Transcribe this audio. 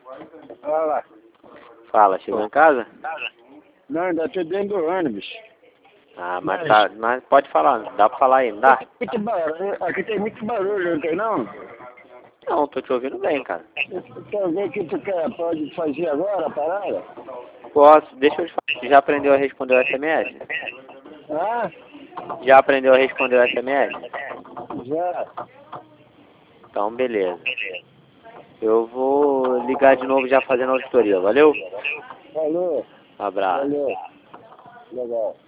Fala. Fala, chegou em casa? Não, ainda tô dentro do ônibus. Ah, mas pode falar, dá pra falar aí, não dá? Aqui tem muito barulho, não tem não? Não, tô te ouvindo bem, cara. Quer ver o que tu quer? Pode fazer agora a parada? Posso, deixa eu te falar, você já aprendeu a responder o SMS? Ah, Já aprendeu a responder o SMS? já. Então, beleza. Eu vou ligar de novo já fazendo a auditoria, valeu? Falou. Um abraço. Valeu. Legal.